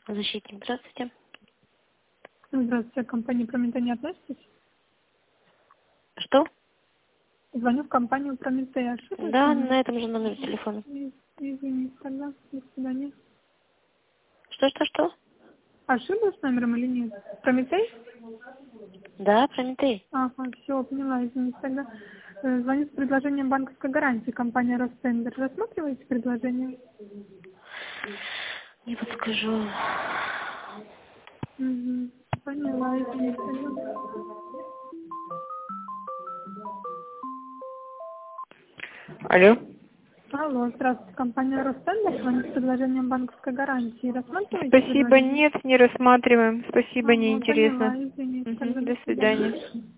Защитник, здравствуйте. Здравствуйте, к компании Прометей не относитесь? Что? Звоню в компанию Прометей. Ошиблась? Да, на этом же номере телефона. Извините, тогда. До свидания. Что? Ошиблась номером или нет? Прометей? Да, Прометей. Ага, все, поняла, извините тогда. Звоню с предложением банковской гарантии. Компания Ростендер. Рассматриваете предложение? Не подскажу. Угу. Поняла, извините тогда. Алло. Алло, здравствуйте, компания Ростендер. Звоню с предложением банковской гарантии. Рассматриваете Спасибо, предложение? нет, не рассматриваем. Спасибо, Ага, поняла, неинтересно. извините. Тогда Мгм, до до свидания. свидания.